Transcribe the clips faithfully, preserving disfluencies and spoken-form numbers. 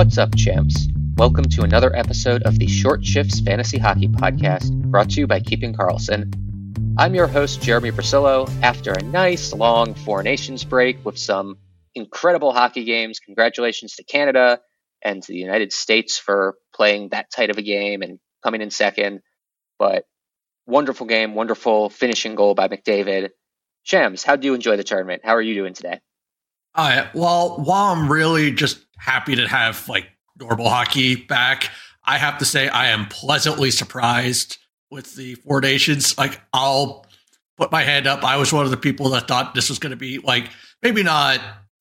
What's up, champs? Welcome to another episode of the Short Shifts Fantasy Hockey Podcast, brought to you by Keeping Karlsson. I'm your host, Jeremy Brasillo. After a nice, long Four Nations break with some incredible hockey games, congratulations to Canada and to the United States for playing that tight of a game and coming in second. But wonderful game, wonderful finishing goal by McDavid. Shams, how do you enjoy the tournament? How are you doing today? Uh, well, while I'm really just happy to have like normal hockey back, I have to say I am pleasantly surprised with the Four Nations. Like, I'll put my hand up. I was one of the people that thought this was going to be like, maybe not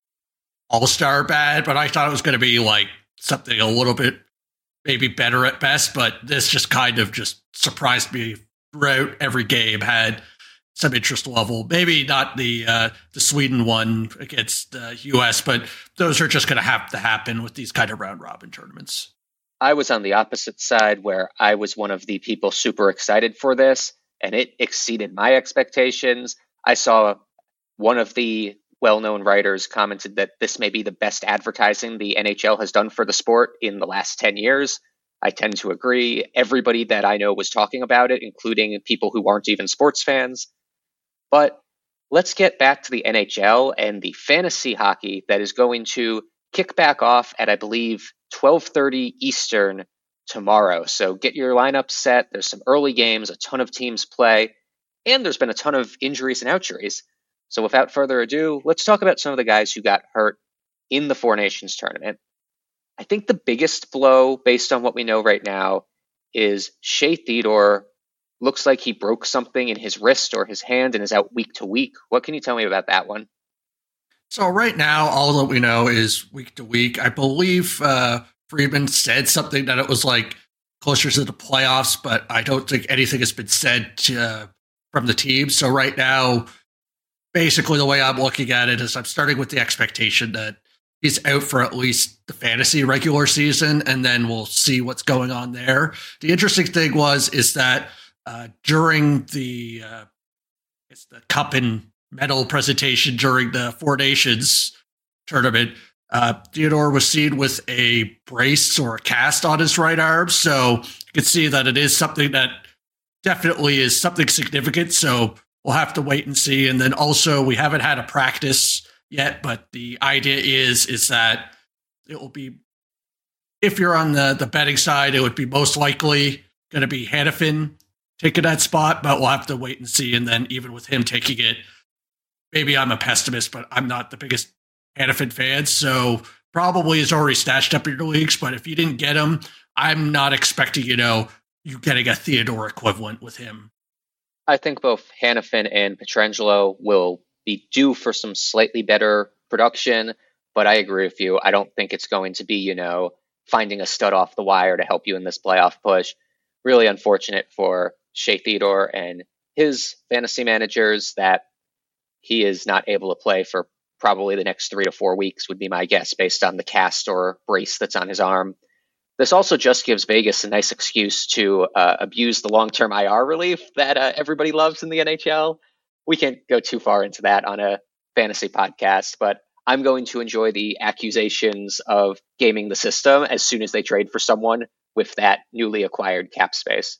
all-star bad, but I thought it was going to be like something a little bit maybe better at best. But this just kind of just surprised me throughout every game. Had some interest level, maybe not the uh, the Sweden one against the U S, but those are just going to have to happen with these kind of round robin tournaments. I was on the opposite side where I was one of the people super excited for this, and it exceeded my expectations. I saw one of the well-known writers commented that this may be the best advertising the N H L has done for the sport in the last ten years. I tend to agree. Everybody that I know was talking about it, including people who aren't even sports fans. But let's get back to the N H L and the fantasy hockey that is going to kick back off at, I believe, twelve thirty Eastern tomorrow. So get your lineup set. There's some early games, a ton of teams play, and there's been a ton of injuries and outjuries. So without further ado, let's talk about some of the guys who got hurt in the Four Nations tournament. I think the biggest blow, based on what we know right now, is Shea Theodore. Looks like he broke something in his wrist or his hand and is out week to week. What can you tell me about that one? So right now, all that we know is week to week. I believe uh, Friedman said something that it was like closer to the playoffs, but I don't think anything has been said to, uh, from the team. So right now, basically the way I'm looking at it is I'm starting with the expectation that he's out for at least the fantasy regular season, and then we'll see what's going on there. The interesting thing was is that Uh, during the uh, it's the cup and medal presentation during the Four Nations tournament, uh, Theodore was seen with a brace or a cast on his right arm. So you can see that it is something that definitely is something significant. So we'll have to wait and see. And then also we haven't had a practice yet, but the idea is is that it will be, if you're on the, the betting side, it would be most likely going to be Hanifin taking that spot, but we'll have to wait and see. And then even with him taking it, maybe I'm a pessimist, but I'm not the biggest Hanifin fan, so probably is already stashed up in your leagues. But if you didn't get him, I'm not expecting, you know, you getting a Theodore equivalent with him. I think both Hanifin and Pietrangelo will be due for some slightly better production, but I agree with you. I don't think it's going to be, you know, finding a stud off the wire to help you in this playoff push. Really unfortunate for Shea Theodore and his fantasy managers that he is not able to play for probably the next three to four weeks would be my guess based on the cast or brace that's on his arm. This also just gives Vegas a nice excuse to uh, abuse the long-term I R relief that uh, everybody loves in the N H L. We can't go too far into that on a fantasy podcast, but I'm going to enjoy the accusations of gaming the system as soon as they trade for someone with that newly acquired cap space.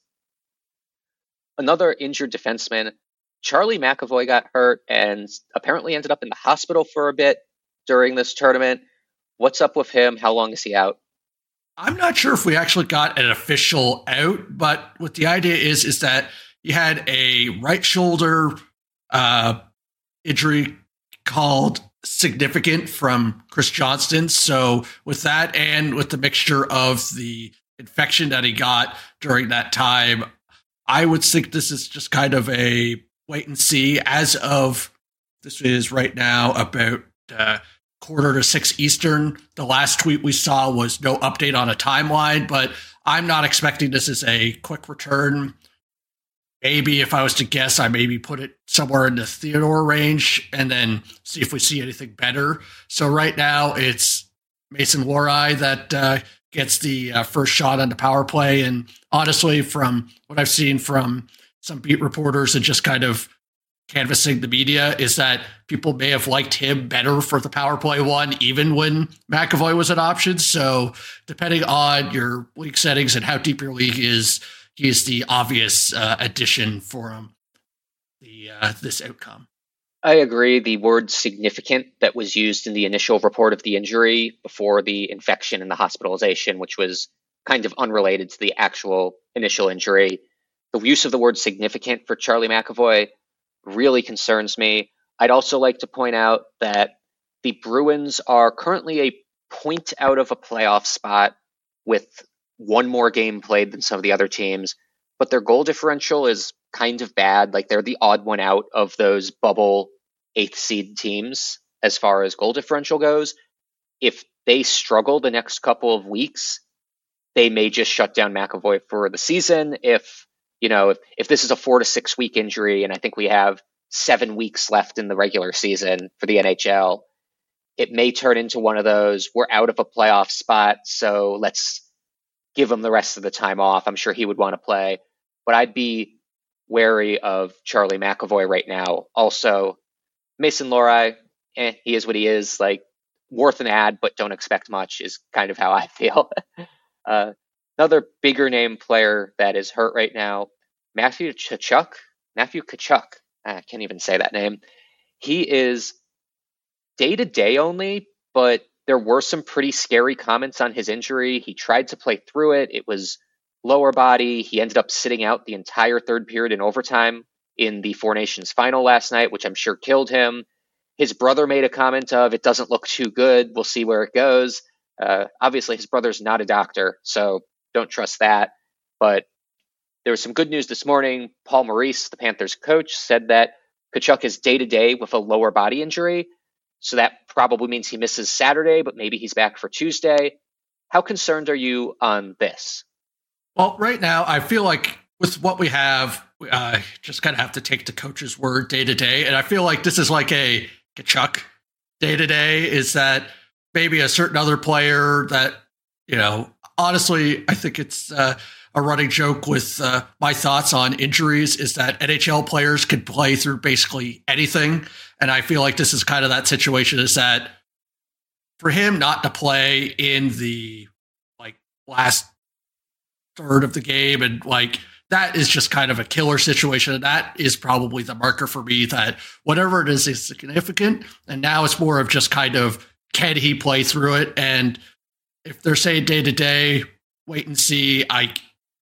Another injured defenseman, Charlie McAvoy, got hurt and apparently ended up in the hospital for a bit during this tournament. What's up with him? How long is he out? I'm not sure if we actually got an official out, but what the idea is, is that he had a right shoulder uh, injury called significant from Chris Johnston. So with that and with the mixture of the infection that he got during that time, I would think this is just kind of a wait and see. As of this is right now about uh, quarter to six Eastern. The last tweet we saw was no update on a timeline, but I'm not expecting this as a quick return. Maybe if I was to guess, I maybe put it somewhere in the Theodore range and then see if we see anything better. So right now it's Mason Lohrei that uh, gets the uh, first shot on the power play. And honestly, from what I've seen from some beat reporters and just kind of canvassing the media is that people may have liked him better for the power play one, even when McAvoy was an option. So depending on your league settings and how deep your league is, he is the obvious uh, addition for him, the uh, this outcome. I agree. The word significant that was used in the initial report of the injury before the infection and the hospitalization, which was kind of unrelated to the actual initial injury. The use of the word significant for Charlie McAvoy really concerns me. I'd also like to point out that the Bruins are currently a point out of a playoff spot with one more game played than some of the other teams, but their goal differential is kind of bad. Like, they're the odd one out of those bubble eighth seed teams as far as goal differential goes. If they struggle the next couple of weeks, they may just shut down McAvoy for the season. If, you know, if, if this is a four to six week injury, and I think we have seven weeks left in the regular season for the N H L, it may turn into one of those, we're out of a playoff spot, so let's give him the rest of the time off. I'm sure he would want to play, but I'd be wary of Charlie McAvoy right now. Also, Mason Lohrei, eh, he is what he is. Like, worth an ad, but don't expect much is kind of how I feel. uh, another bigger name player that is hurt right now, Matthew Tkachuk. Matthew Tkachuk. I can't even say that name. He is day-to-day only, but there were some pretty scary comments on his injury. He tried to play through it. It was lower body. He ended up sitting out the entire third period in overtime in the Four Nations final last night, which I'm sure killed him. His brother made a comment of, it doesn't look too good. We'll see where it goes. Uh, obviously, his brother's not a doctor, so don't trust that. But there was some good news this morning. Paul Maurice, the Panthers coach, said that Tkachuk is day-to-day with a lower body injury. So that probably means he misses Saturday, but maybe he's back for Tuesday. How concerned are you on this? Well, right now, I feel like with what we have, uh, just kind of have to take the coach's word day to day. And I feel like this is like a Tkachuk day to day, is that maybe a certain other player that, you know, honestly, I think it's uh, a running joke with uh, my thoughts on injuries is that N H L players can play through basically anything. And I feel like this is kind of that situation, is that for him not to play in the like last third of the game, and like that is just kind of a killer situation. And that is probably the marker for me that whatever it is is significant. And now it's more of just kind of, can he play through it? And if they're saying day to day, wait and see, I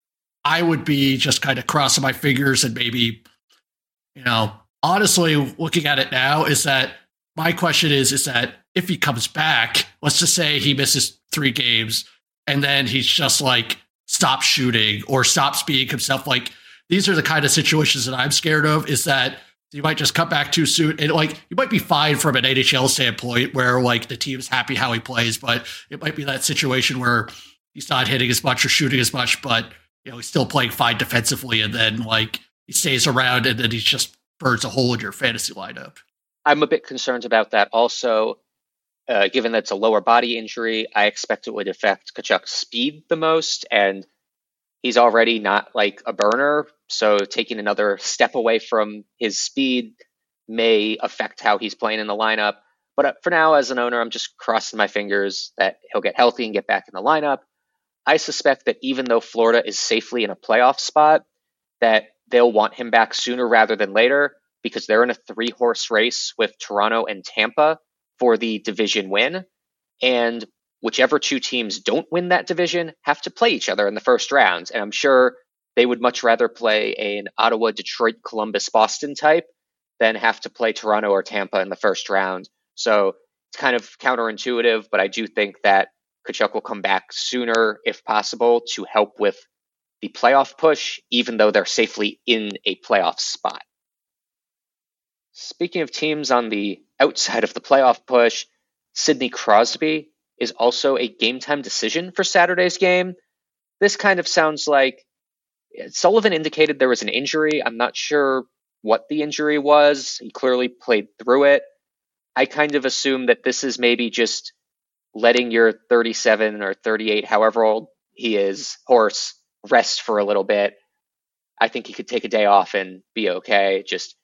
I would be just kind of crossing my fingers and maybe, you know, honestly, looking at it now, is that my question is, is that if he comes back, let's just say he misses three games and then he's just like stops shooting or stops being himself. Like, these are the kind of situations that I'm scared of, is that you might just cut back too soon. And like, you might be fine from an N H L standpoint where like the team's happy how he plays, but it might be that situation where he's not hitting as much or shooting as much, but you know, he's still playing fine defensively. And then like he stays around and then he just burns a hole in your fantasy lineup. I'm a bit concerned about that also. Uh, given that it's a lower body injury, I expect it would affect Tkachuk's speed the most, and he's already not like a burner, so taking another step away from his speed may affect how he's playing in the lineup. But for now, as an owner, I'm just crossing my fingers that he'll get healthy and get back in the lineup. I suspect that even though Florida is safely in a playoff spot, that they'll want him back sooner rather than later, because they're in a three-horse race with Toronto and Tampa for the division win. And whichever two teams don't win that division have to play each other in the first round. And I'm sure they would much rather play an Ottawa, Detroit, Columbus, Boston type than have to play Toronto or Tampa in the first round. So it's kind of counterintuitive, but I do think that Tkachuk will come back sooner if possible to help with the playoff push, even though they're safely in a playoff spot. Speaking of teams on the outside of the playoff push, Sidney Crosby is also a game time decision for Saturday's game. This kind of sounds like Sullivan indicated there was an injury. I'm not sure what the injury was. He clearly played through it. I kind of assume that this is maybe just letting your thirty-seven or thirty-eight, however old he is, horse rest for a little bit. I think he could take a day off and be okay. Just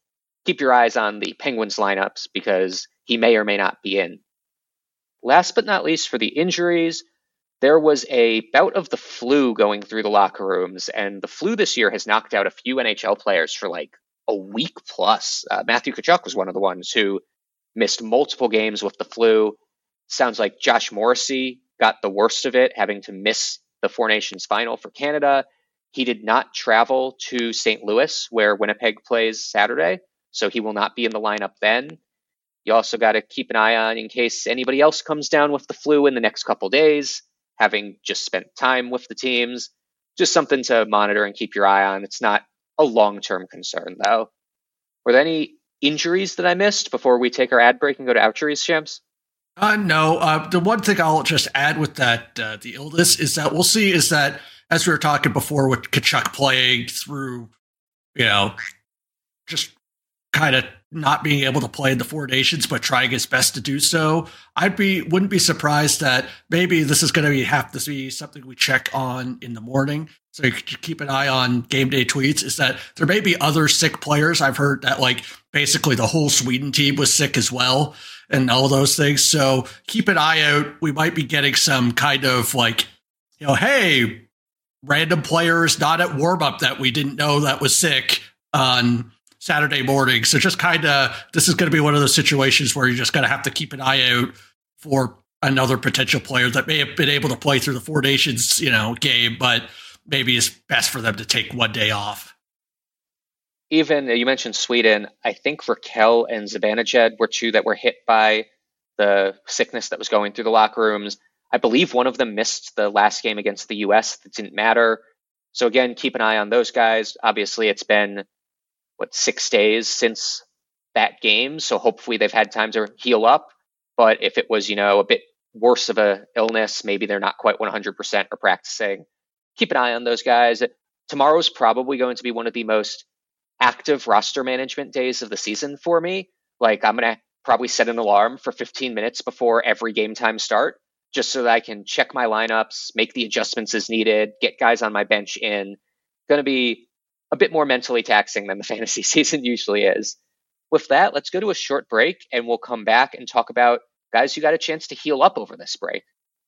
keep your eyes on the Penguins lineups because he may or may not be in. Last but not least, for the injuries, there was a bout of the flu going through the locker rooms, and the flu this year has knocked out a few N H L players for like a week plus. Uh, Matthew Tkachuk was one of the ones who missed multiple games with the flu. Sounds like Josh Morrissey got the worst of it, having to miss the Four Nations final for Canada. He did not travel to Saint Louis, where Winnipeg plays Saturday, so he will not be in the lineup then. You also got to keep an eye on in case anybody else comes down with the flu in the next couple days, having just spent time with the teams. Just something to monitor and keep your eye on. It's not a long-term concern, though. Were there any injuries that I missed before we take our ad break and go to outjuries, Shams? Uh, no. Uh, the one thing I'll just add with that, uh, the illness, is that we'll see is that, as we were talking before with Tkachuk playing through, you know, just kind of not being able to play in the Four Nations, but trying his best to do so, I'd be wouldn't be surprised that maybe this is going to be have to be something we check on in the morning. So you could keep an eye on game day tweets. Is that there may be other sick players? I've heard that like basically the whole Sweden team was sick as well, and all those things. So keep an eye out. We might be getting some kind of like, you know, hey, random players not at warm up that we didn't know that was sick on Saturday morning. So just kind of, this is going to be one of those situations where you're just going to have to keep an eye out for another potential player that may have been able to play through the Four Nations, you know, game, but maybe it's best for them to take one day off. Even, you mentioned Sweden, I think Raquel and Zibanejad were two that were hit by the sickness that was going through the locker rooms. I believe one of them missed the last game against the U S. That didn't matter. So again, keep an eye on those guys. Obviously, it's been what, six days since that game. So hopefully they've had time to heal up. But if it was, you know, a bit worse of a illness, maybe they're not quite one hundred percent or practicing. Keep an eye on those guys. Tomorrow's probably going to be one of the most active roster management days of the season for me. Like, I'm going to probably set an alarm for fifteen minutes before every game time start, just so that I can check my lineups, make the adjustments as needed, get guys on my bench in. Going to be a bit more mentally taxing than the fantasy season usually is. With that, let's go to a short break, and we'll come back and talk about guys who got a chance to heal up over this break.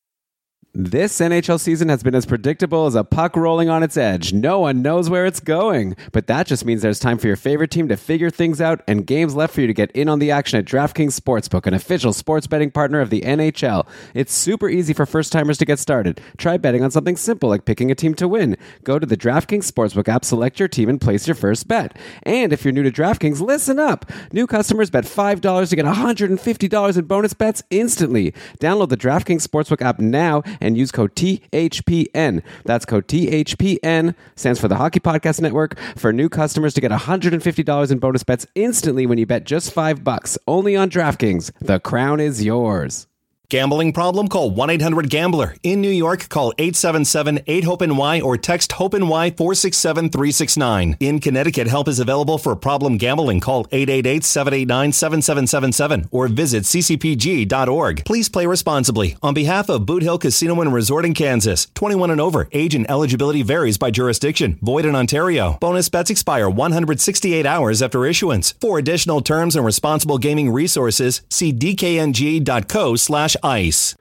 This N H L season has been as predictable as a puck rolling on its edge. No one knows where it's going. But that just means there's time for your favorite team to figure things out and games left for you to get in on the action at DraftKings Sportsbook, an official sports betting partner of the N H L. It's super easy for first-timers to get started. Try betting on something simple like picking a team to win. Go to the DraftKings Sportsbook app, select your team, and place your first bet. And if you're new to DraftKings, listen up. New customers bet five dollars to get one hundred fifty dollars in bonus bets instantly. Download the DraftKings Sportsbook app now and use code T H P N. That's code T H P N, stands for the Hockey Podcast Network, for new customers to get one hundred fifty dollars in bonus bets instantly when you bet just five bucks. Only on DraftKings. The crown is yours. Gambling problem? Call one eight hundred gambler. In New York, call eight seven seven eight hope N Y or text HOPE-NY four six seven three six nine. In Connecticut, help is available for problem gambling. Call eight eight eight seven eight nine seven seven seven seven or visit c c p g dot org. Please play responsibly. On behalf of Boot Hill Casino and Resort in Kansas, twenty-one and over. Age and eligibility varies by jurisdiction. Void in Ontario. Bonus bets expire one hundred sixty-eight hours after issuance. For additional terms and responsible gaming resources, see d k n g dot co slash ice.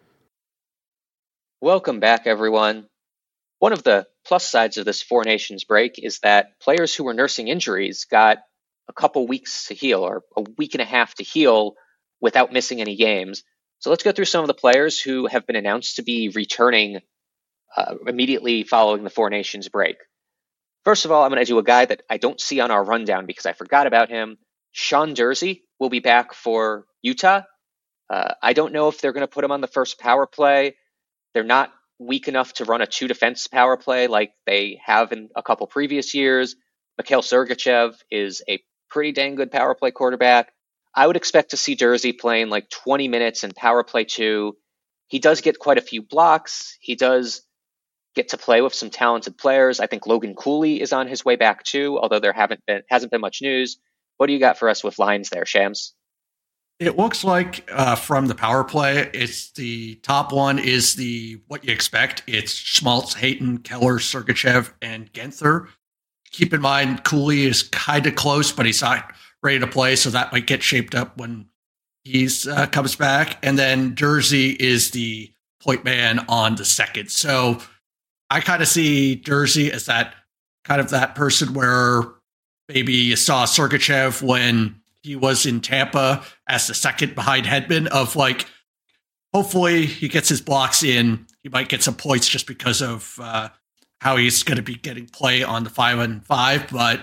Welcome back, everyone. One of the plus sides of this Four Nations break is that players who were nursing injuries got a couple weeks to heal, or a week and a half to heal without missing any games. So let's go through some of the players who have been announced to be returning uh, immediately following the Four Nations break. First of all, I'm going to do a guy that I don't see on our rundown because I forgot about him. Sean Durzi will be back for Utah. Uh, I don't know if they're going to put him on the first power play. They're not weak enough to run a two-defense power play like they have in a couple previous years. Mikhail Sergachev is a pretty dang good power play quarterback. I would expect to see Durzi playing like twenty minutes in power play two. He does get quite a few blocks. He does get to play with some talented players. I think Logan Cooley is on his way back too, although there haven't been hasn't been much news. What do you got for us with lines there, Shams? It looks like uh, from the power play, it's the top one is the what you expect. It's Schmaltz, Hayton, Keller, Sergachev, and Genther. Keep in mind, Cooley is kind of close, but he's not ready to play, so that might get shaped up when he's uh, comes back. And then Jersey is the point man on the second. So I kind of see Jersey as that kind of that person where maybe you saw Sergachev when he was in Tampa as the second behind Hedman of like, hopefully he gets his blocks in. He might get some points just because of uh, how he's going to be getting play on the five and five, but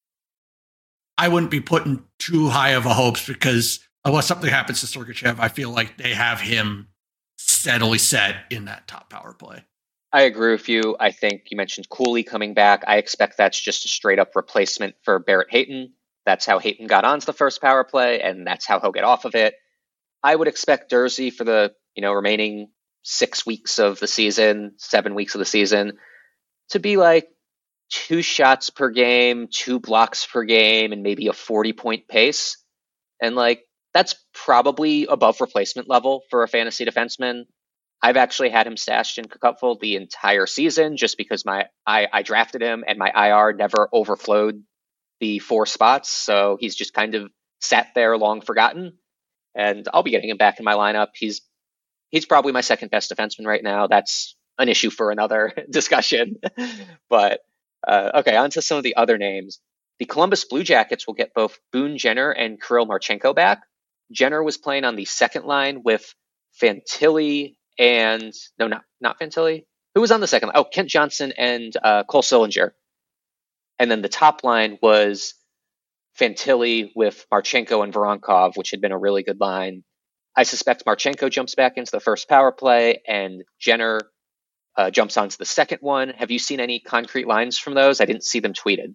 I wouldn't be putting too high of a hopes because unless something happens to Sergachev, I feel like they have him steadily set in that top power play. I agree with you. I think you mentioned Cooley coming back. I expect that's just a straight up replacement for Barrett Hayton. That's how Hayton got onto the first power play, and that's how he'll get off of it. I would expect Jersey for the you know remaining six weeks of the season, seven weeks of the season, to be like two shots per game, two blocks per game, and maybe a forty-point pace. And like that's probably above replacement level for a fantasy defenseman. I've actually had him stashed in Cupful the entire season just because my I, I drafted him and my I R never overflowed the four spots. So he's just kind of sat there long forgotten. And I'll be getting him back in my lineup. He's he's probably my second best defenseman right now. That's an issue for another discussion. But uh, okay, on to some of the other names. The Columbus Blue Jackets will get both Boone Jenner and Kirill Marchenko back. Jenner was playing on the second line with Fantilli and no, not not Fantilli. Who was on the second line? Oh, Kent Johnson and uh, Cole Sillinger. And then the top line was Fantilli with Marchenko and Voronkov, which had been a really good line. I suspect Marchenko jumps back into the first power play and Jenner uh, jumps onto the second one. Have you seen any concrete lines from those? I didn't see them tweeted.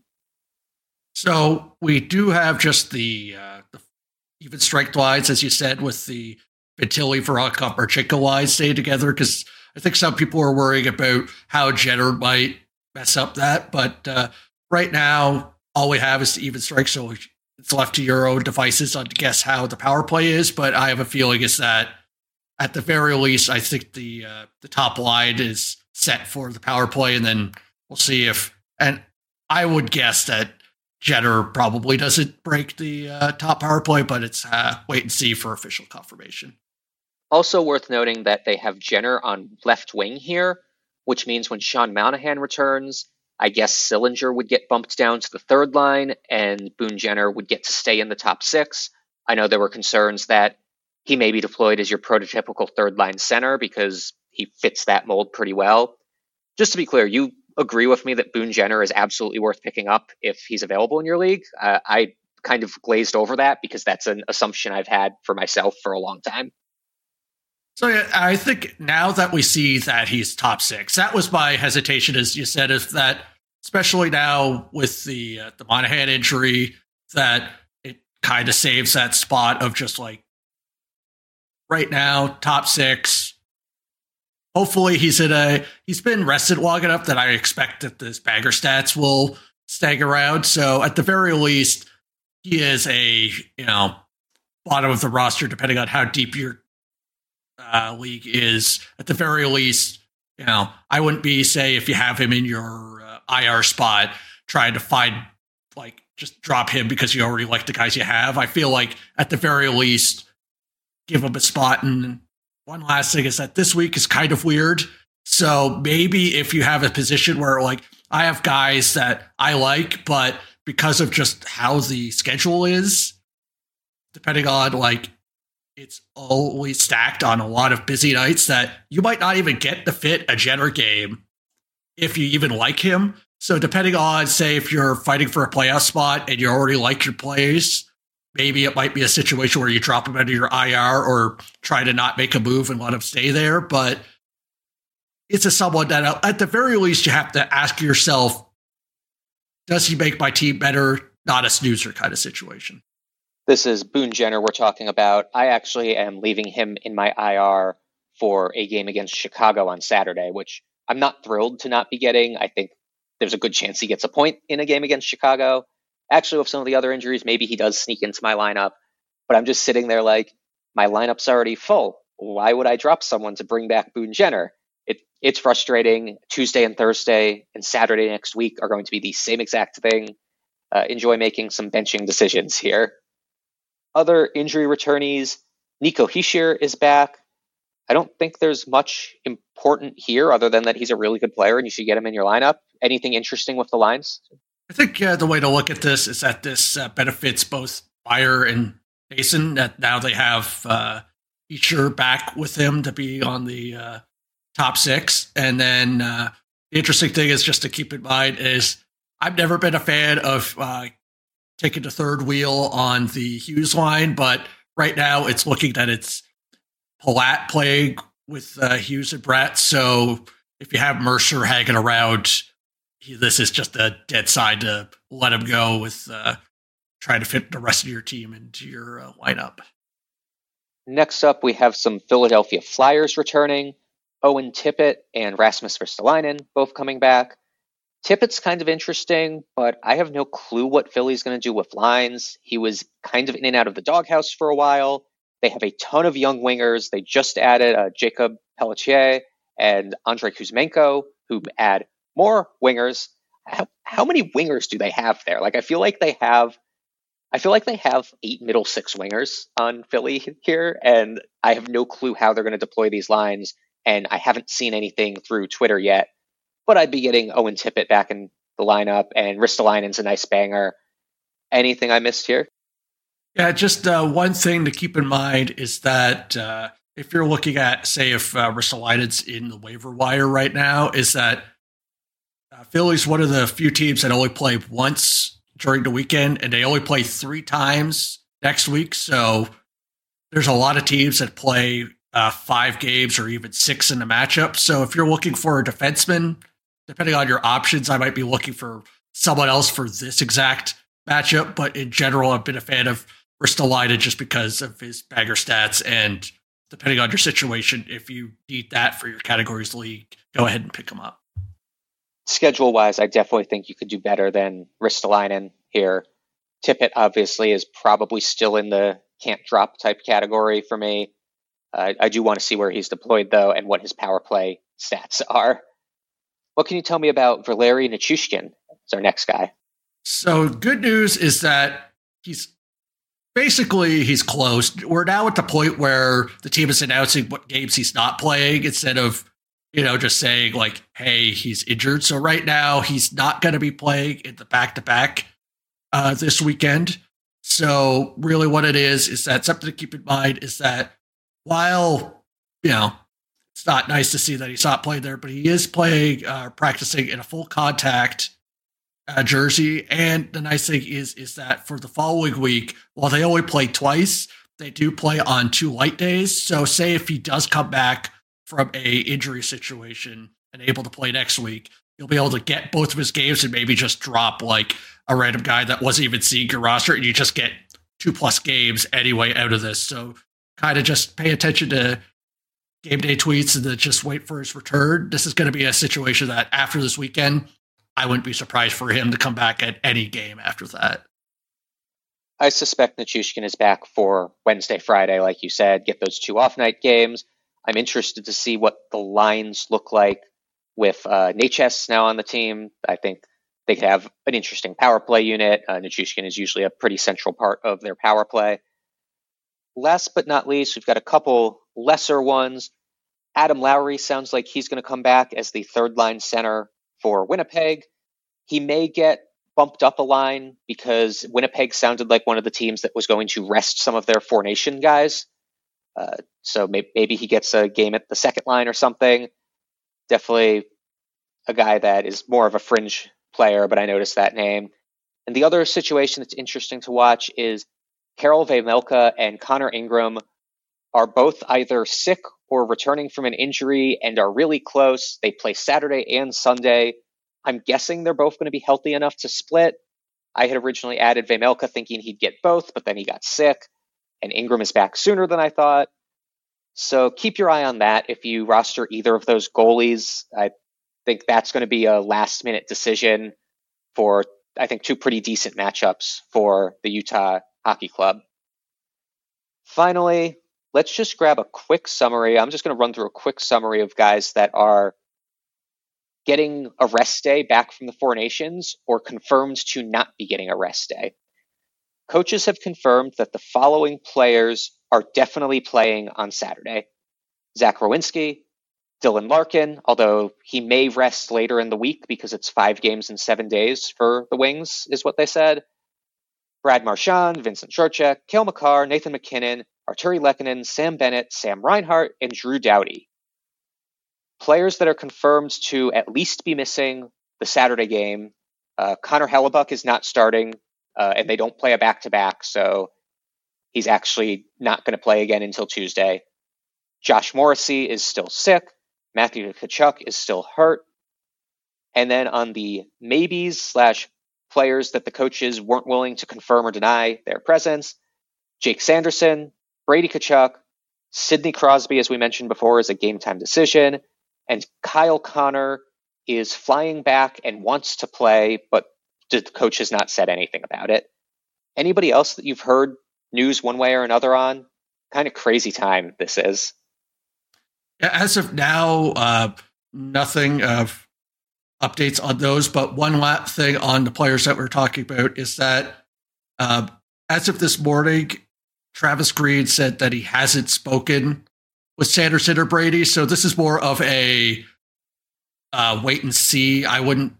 So we do have just the, uh, the even strike lines, as you said, with the Fantilli, Voronkov, Marchenko lines staying together, because I think some people are worrying about how Jenner might mess up that. But uh, right now, all we have is the even strike, so it's left to your own devices on to guess how the power play is. But I have a feeling is that at the very least, I think the uh, the top line is set for the power play, and then we'll see if. And I would guess that Jenner probably doesn't break the uh, top power play, but it's uh, wait and see for official confirmation. Also worth noting that they have Jenner on left wing here, which means when Sean Monahan returns, I guess Sillinger would get bumped down to the third line and Boone Jenner would get to stay in the top six. I know there were concerns that he may be deployed as your prototypical third line center because he fits that mold pretty well. Just to be clear, you agree with me that Boone Jenner is absolutely worth picking up if he's available in your league? Uh, I kind of glazed over that because that's an assumption I've had for myself for a long time. So yeah, I think now that we see that he's top six, that was my hesitation, as you said, is that especially now with the uh, the Monahan injury, that it kind of saves that spot of just like right now, top six. Hopefully he's in a he's been rested long enough that I expect that this bagger stats will stagger around. So at the very least, he is a you know bottom of the roster, depending on how deep your Uh, league is. At the very least, you know, I wouldn't be, say, if you have him in your uh, I R spot, trying to find, like, just drop him because you already like the guys you have. I feel like, at the very least, give him a spot. And one last thing is that this week is kind of weird. So maybe if you have a position where, like, I have guys that I like, but because of just how the schedule is, depending on, like, it's always stacked on a lot of busy nights that you might not even get to fit a Jenner game if you even like him. So depending on, say, if you're fighting for a playoff spot and you already like your plays, maybe it might be a situation where you drop him into your I R or try to not make a move and let him stay there. But it's a someone that at the very least you have to ask yourself, does he make my team better? Not a snoozer kind of situation. This is Boone Jenner we're talking about. I actually am leaving him in my I R for a game against Chicago on Saturday, which I'm not thrilled to not be getting. I think there's a good chance he gets a point in a game against Chicago. Actually, with some of the other injuries, maybe he does sneak into my lineup. But I'm just sitting there like, my lineup's already full. Why would I drop someone to bring back Boone Jenner? It, it's frustrating. Tuesday and Thursday and Saturday next week are going to be the same exact thing. uh, enjoy making some benching decisions here. Other injury returnees, Nico Hischier is back. I don't think there's much important here other than that he's a really good player and you should get him in your lineup. Anything interesting with the lines? I think uh, the way to look at this is that this uh, benefits both Meyer and Mason, that now they have uh, Hischier back with him to be on the uh, top six. And then uh, the interesting thing is just to keep in mind is I've never been a fan of uh, taking the third wheel on the Hughes line, but right now it's looking that it's Palat playing with uh, Hughes and Brett. So if you have Mercer hanging around, he, this is just a dead side to let him go with uh, trying to fit the rest of your team into your uh, lineup. Next up, we have some Philadelphia Flyers returning. Owen Tippett and Rasmus Ristolainen both coming back. Tippett's kind of interesting, but I have no clue what Philly's going to do with lines. He was kind of in and out of the doghouse for a while. They have a ton of young wingers. They just added uh, Jacob Pelletier and Andrei Kuzmenko, who add more wingers. How, how many wingers do they have there? Like, I feel like they have, I feel like they have eight middle six wingers on Philly here, and I have no clue how they're going to deploy these lines. And I haven't seen anything through Twitter yet, but I'd be getting Owen Tippett back in the lineup, and Ristolainen's a nice banger. Anything I missed here? Yeah, just uh, one thing to keep in mind is that uh, if you're looking at, say, if uh, Ristolainen's in the waiver wire right now, is that uh, Philly's one of the few teams that only play once during the weekend, and they only play three times next week. So there's a lot of teams that play uh, five games or even six in the matchup. So if you're looking for a defenseman, depending on your options, I might be looking for someone else for this exact matchup. But in general, I've been a fan of Ristolainen just because of his bagger stats, and depending on your situation, if you need that for your categories league, go ahead and pick him up. Schedule-wise, I definitely think you could do better than Ristolainen here. Tippett, obviously, is probably still in the can't drop type category for me. Uh, I do want to see where he's deployed, though, and what his power play stats are. What can you tell me about Valeri Nichushkin? It's our next guy. So good news is that he's basically he's close. We're now at the point where the team is announcing what games he's not playing instead of, you know, just saying like, hey, he's injured. So right now he's not going to be playing in the back-to-back uh, this weekend. So really what it is, is that something to keep in mind is that while, you know, it's not nice to see that he's not playing there, but he is playing, uh, practicing in a full contact uh, jersey. And the nice thing is, is that for the following week, while they only play twice, they do play on two light days. So say if he does come back from a injury situation and able to play next week, you'll be able to get both of his games and maybe just drop like a random guy that wasn't even seeing your roster, and you just get two plus games anyway out of this. So kind of just pay attention to game day tweets and then just wait for his return. This is going to be a situation that after this weekend, I wouldn't be surprised for him to come back at any game after that. I suspect Nichushkin is back for Wednesday, Friday, like you said, get those two off-night games. I'm interested to see what the lines look like with uh, Natchez now on the team. I think they could have an interesting power play unit. Uh, Nichushkin is usually a pretty central part of their power play. Last but not least, we've got a couple lesser ones. Adam Lowry sounds like he's going to come back as the third line center for Winnipeg. He may get bumped up a line because Winnipeg sounded like one of the teams that was going to rest some of their Four Nation guys. Uh, so may- maybe he gets a game at the second line or something. Definitely a guy that is more of a fringe player, but I noticed that name. And the other situation that's interesting to watch is Karel Vejmelka and Connor Ingram are both either sick or returning from an injury and are really close. They play Saturday and Sunday. I'm guessing they're both going to be healthy enough to split. I had originally added Vejmelka thinking he'd get both, but then he got sick, and Ingram is back sooner than I thought. So keep your eye on that. If you roster either of those goalies, I think that's going to be a last-minute decision for, I think, two pretty decent matchups for the Utah Hockey Club. Finally, let's just grab a quick summary. I'm just going to run through a quick summary of guys that are getting a rest day back from the Four Nations or confirmed to not be getting a rest day. Coaches have confirmed that the following players are definitely playing on Saturday. Zach Rowinski, Dylan Larkin, although he may rest later in the week because it's five games in seven days for the Wings, is what they said. Brad Marchand, Vincent Trocheck, Cale Makar, Nathan MacKinnon, Arturi Lehkonen, Sam Bennett, Sam Reinhart, and Drew Doughty. Players that are confirmed to at least be missing the Saturday game. Uh, Connor Hellebuyck is not starting, uh, and they don't play a back-to-back, so he's actually not going to play again until Tuesday. Josh Morrissey is still sick. Matthew Tkachuk is still hurt. And then on the maybes slash players that the coaches weren't willing to confirm or deny their presence, Jake Sanderson, Brady Tkachuk, Sidney Crosby, as we mentioned before, is a game-time decision, and Kyle Connor is flying back and wants to play, but the coach has not said anything about it. Anybody else that you've heard news one way or another on? Kind of crazy time this is. As of now, uh, nothing of updates on those, but one last thing on the players that we're talking about is that uh, as of this morning, Travis Green said that he hasn't spoken with Sanderson or Brady, so this is more of a uh, wait and see. I wouldn't.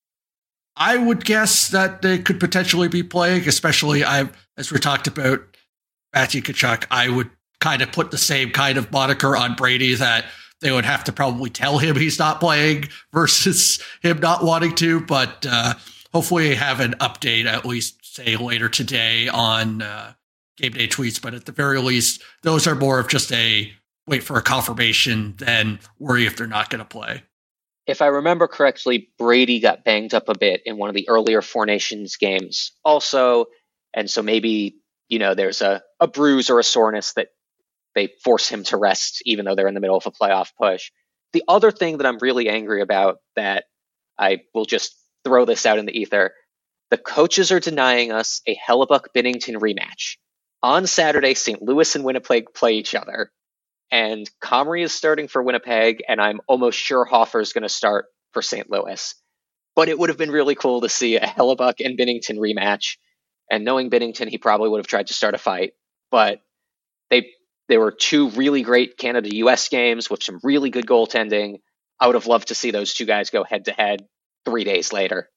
I would guess that they could potentially be playing, especially I, as we talked about Matthew Tkachuk. I would kind of put the same kind of moniker on Brady that they would have to probably tell him he's not playing versus him not wanting to. But uh, hopefully have an update at least say later today on uh, Game Day Tweets. But at the very least, those are more of just a wait for a confirmation than worry if they're not going to play. If I remember correctly, Brady got banged up a bit in one of the earlier Four Nations games also. And so maybe, you know, there's a, a bruise or a soreness that they force him to rest, even though they're in the middle of a playoff push. The other thing that I'm really angry about, that I will just throw this out in the ether, the coaches are denying us a Hellebuyck-Binnington rematch. On Saturday, Saint Louis and Winnipeg play each other. And Comrie is starting for Winnipeg, and I'm almost sure Hofer is going to start for Saint Louis. But it would have been really cool to see a Hellebuyck and Binnington rematch. And knowing Binnington, he probably would have tried to start a fight. But they there were two really great Canada-U S games with some really good goaltending. I would have loved to see those two guys go head-to-head three days later.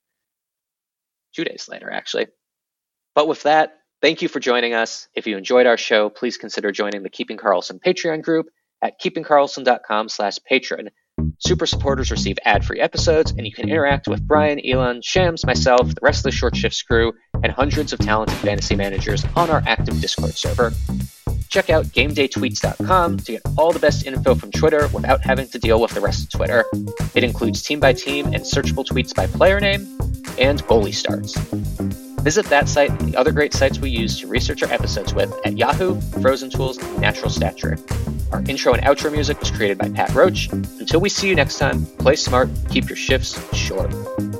Two days later, actually. But with that, thank you for joining us. If you enjoyed our show, please consider joining the Keeping Karlsson Patreon group at keepingkarlsson.com slash patron. Super supporters receive ad-free episodes, and you can interact with Brian, Elon, Shams, myself, the rest of the Short Shifts crew, and hundreds of talented fantasy managers on our active Discord server. Check out game day tweets dot com to get all the best info from Twitter without having to deal with the rest of Twitter. It includes team by team and searchable tweets by player name, and goalie starts. Visit that site and the other great sites we use to research our episodes with at Yahoo, Frozen Tools, and Natural Stat Trick. Our intro and outro music was created by Pat Roach. Until we see you next time, play smart, keep your shifts short.